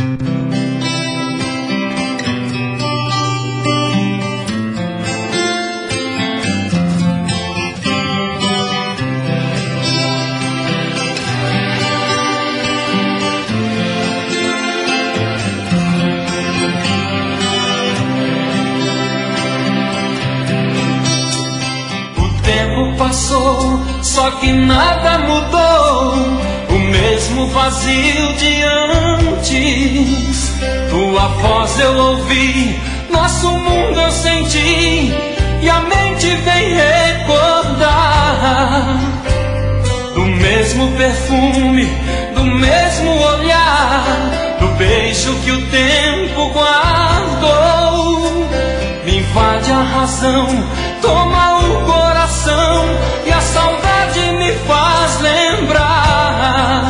Passou, só que nada mudou, o mesmo vazio de antes. Tua voz eu ouvi, nosso mundo eu senti, e a mente vem recordar do mesmo perfume, do mesmo olhar, do beijo que o tempo guardou. Me invade a razão, toma o coração, e a saudade me faz lembrar,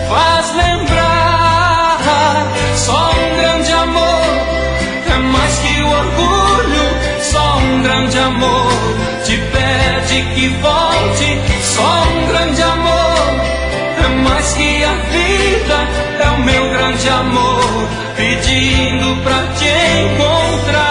só um grande amor é mais que o orgulho, só um grande amor te pede que volte, só um grande amor é mais que a vida, é o meu grande amor pedindo pra te encontrar.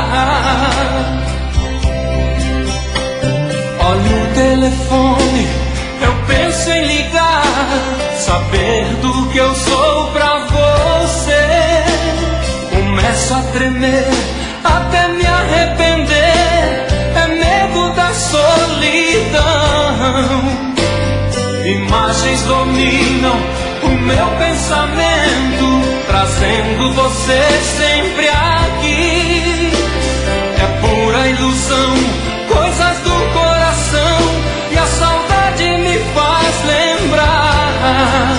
Olha o telefone, eu penso em ligar, saber do que eu sou pra você. Começo a tremer, até me arrepender, é medo da solidão. Imagens dominam o meu pensamento, trazendo você sempre aqui. É pura ilusão, coisas do coração, e a saudade me faz lembrar,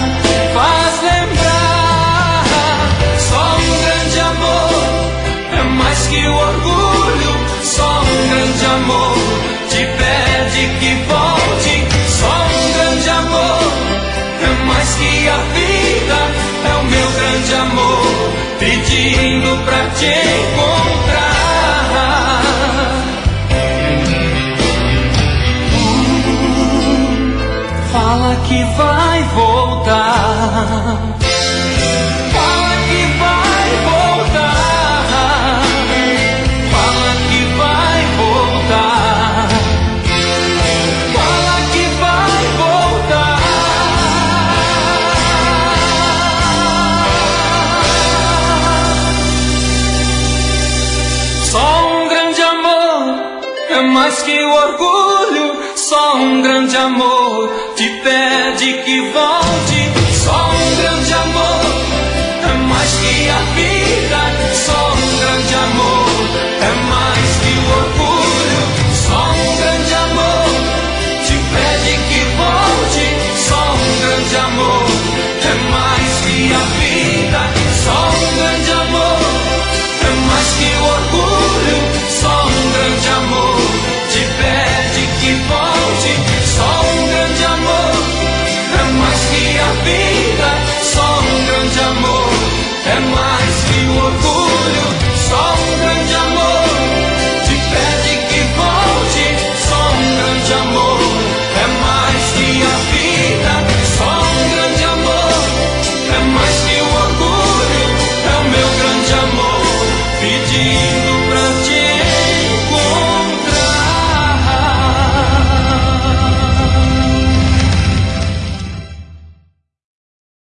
só um grande amor é mais que o orgulho, só um grande amor te pede que volte, só um grande amor é mais que a vida, é o meu grande amor pedindo pra te encontrar. Fala que vai voltar, fala que vai voltar, fala que vai voltar, fala que vai voltar. Só um grande amor é mais que o orgulho, só um grande amor te pede que volte.